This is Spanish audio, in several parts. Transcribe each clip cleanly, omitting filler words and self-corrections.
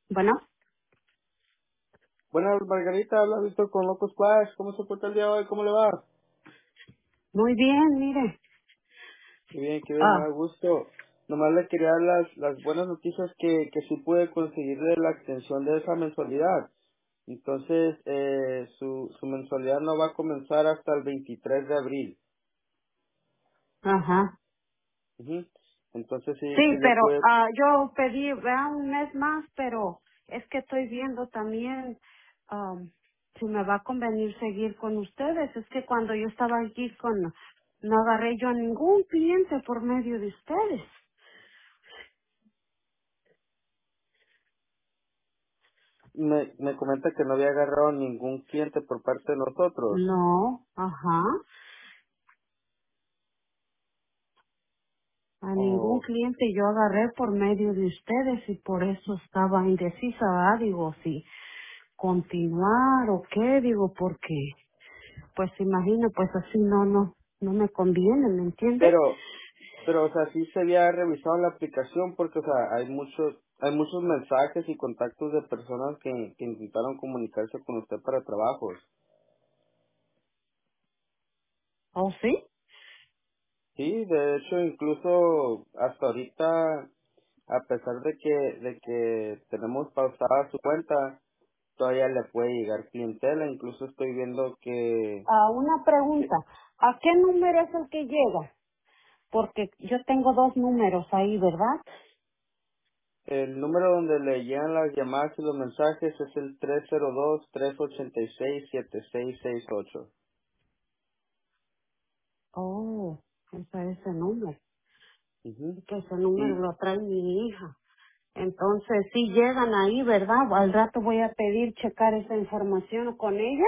Bueno, Bueno, Margarita, habla Víctor con Locos Splash. ¿Cómo se porta el día de hoy? ¿Cómo le va? muy bien, mire. Qué bien, me da Ah, gusto. Nomás le quería dar las buenas noticias que sí pude conseguirle la extensión de esa mensualidad. Entonces, su mensualidad no va a comenzar hasta el 23 de abril. ajá. Ujú. Entonces, sí Sí, le pero puede... yo pedí, ¿verdad? Un mes más, pero es que estoy viendo también si me va a convenir seguir con ustedes. Es que cuando yo estaba aquí no agarré yo a ningún cliente por medio de ustedes. Me comenta que no había agarrado ningún cliente por parte de nosotros. No, ajá. A ningún Oh, cliente yo agarré por medio de ustedes y por eso estaba indecisa, ¿verdad? Digo, si continuar o qué, digo, porque pues imagino, pues así no me conviene, ¿me entiendes? pero o sea, sí se había revisado la aplicación porque, o sea, hay muchos mensajes y contactos de personas que intentaron comunicarse con usted para trabajos. ¿Oh, sí? Sí, de hecho, incluso hasta ahorita, a pesar de que tenemos pausada su cuenta, todavía le puede llegar clientela. Incluso estoy viendo Una que pregunta, ¿a qué número es el que llega? Porque yo tengo dos números ahí, ¿verdad? el número donde le llegan las llamadas y los mensajes es el 302-386-7668. Oh, ese es el número, Ujú. es que ese número Y lo trae mi hija. Entonces, si llegan ahí, ¿verdad? Al rato voy a pedir checar esa información con ella.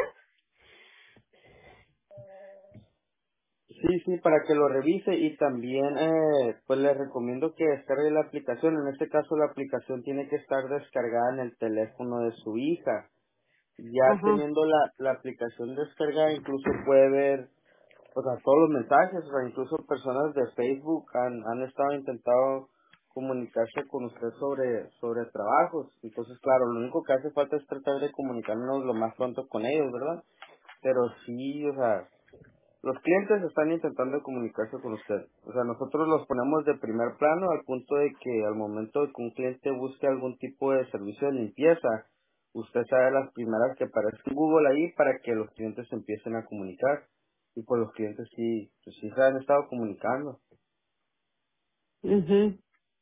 sí, para que lo revise y también pues le recomiendo que descargue la aplicación. En este caso la aplicación tiene que estar descargada en el teléfono de su hija. Ya Ajá. teniendo la aplicación descargada, incluso puede ver, o sea, todos los mensajes, o sea, incluso personas de Facebook han estado intentando comunicarse con usted sobre trabajos. Entonces, claro, lo único que hace falta es tratar de comunicarnos lo más pronto con ellos, ¿verdad? Pero sí, o sea, los clientes están intentando comunicarse con usted. O sea, nosotros los ponemos de primer plano al punto de que al momento de que un cliente busque algún tipo de servicio de limpieza, usted sabe las primeras que aparecen en Google ahí para que los clientes se empiecen a comunicar. Y pues los clientes sí, pues sí se han estado comunicando. Mhm.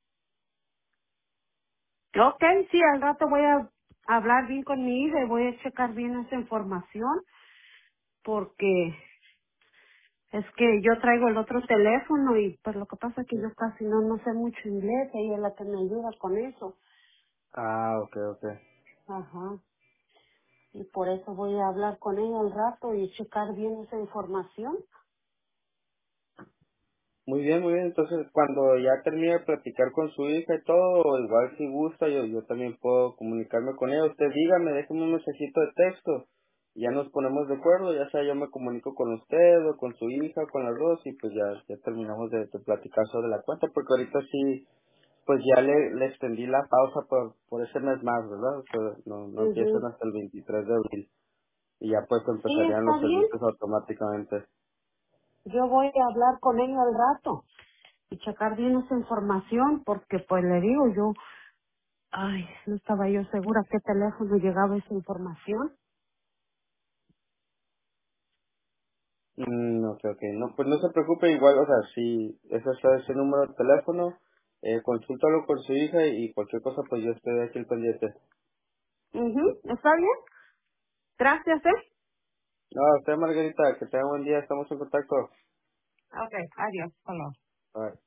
Okay, sí, al rato voy a hablar bien con mi hija y voy a checar bien esa información porque es que yo traigo el otro teléfono y pues lo que pasa es que yo casi no sé mucho inglés, ella es la que me ayuda con eso. Ah, ok. Ajá. Y por eso voy a hablar con ella al rato y checar bien esa información. Muy bien, muy bien. Entonces, cuando ya termine de platicar con su hija y todo, igual si gusta, yo también puedo comunicarme con ella. Usted dígame, déjeme un mensajito de texto. Y ya nos ponemos de acuerdo, ya sea yo me comunico con usted o con su hija, con las dos, y pues ya terminamos de platicar sobre la cuenta, porque ahorita sí, pues ya le extendí la pausa por ese mes más, ¿verdad? O sea, no empiezan Mhm. hasta el 23 de abril. Y ya pues Sí, empezarían está los bien. servicios automáticamente. Yo voy a hablar con ella al rato y checar bien esa información porque pues le digo yo, ay, no estaba yo segura a qué teléfono llegaba esa información. Ok. No, pues no se preocupe, igual, o sea, si ese es ese número de teléfono, consúltalo con su hija y cualquier cosa, pues yo estoy aquí al pendiente. Mhm. ¿Está bien? Gracias, ¿eh? No, usted, Margarita, que tenga buen día, estamos en contacto. Ok, adiós. Hola. Bye.